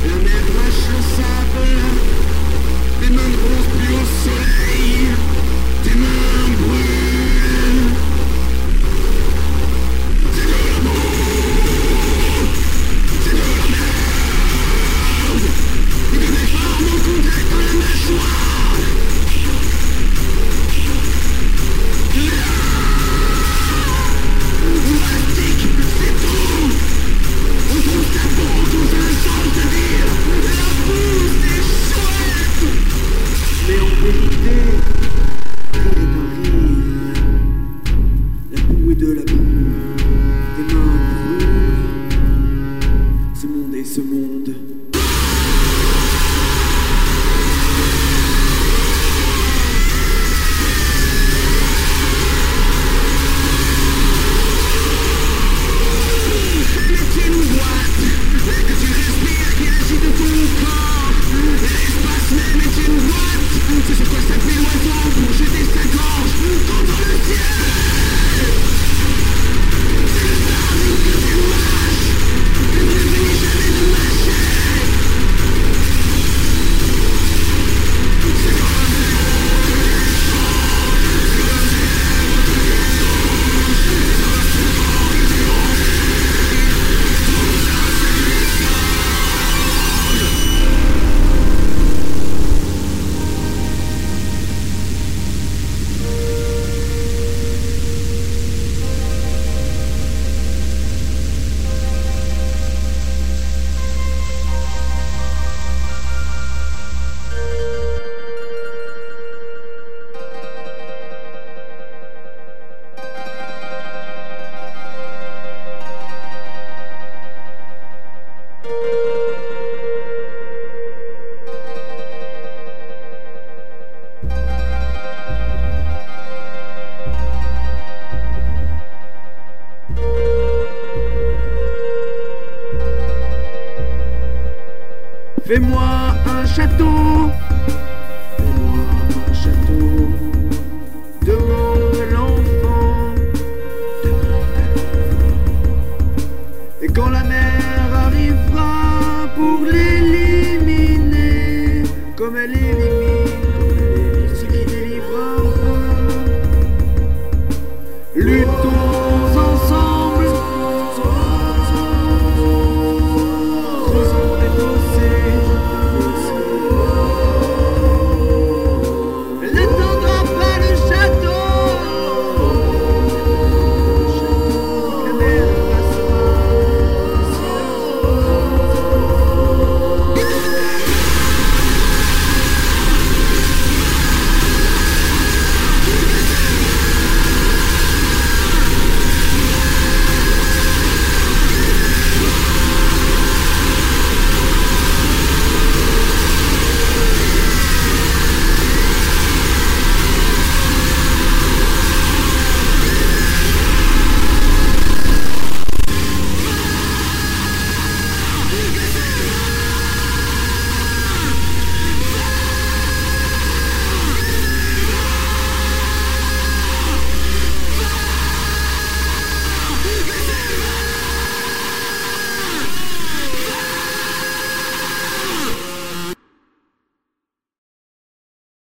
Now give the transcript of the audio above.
La mer mâche le sable, tes mains ne bronzent plus au soleil, tes mains brûlent. C'est de l'amour, c'est de la merde, et de mes formes en contact dans la mâchoire. Plastique, c'est tout. On trouve ta peau, on trouve un sens de dire. La boue, c'est chouette. Mais en vérité, tout est un rire. La boue est de la boue. Tes mains brûlent. Ce monde est ce monde. C'est sur quoi s'appuie l'oiseau pour jeter sa gorge contre le ciel. C'est le sable que tu mâches, que tu ne finis jamais de mâcher. C'est comme fais-moi un château, fais-moi un château, demande l'enfant, demande à l'enfant. Et quand la mer arrivera pour les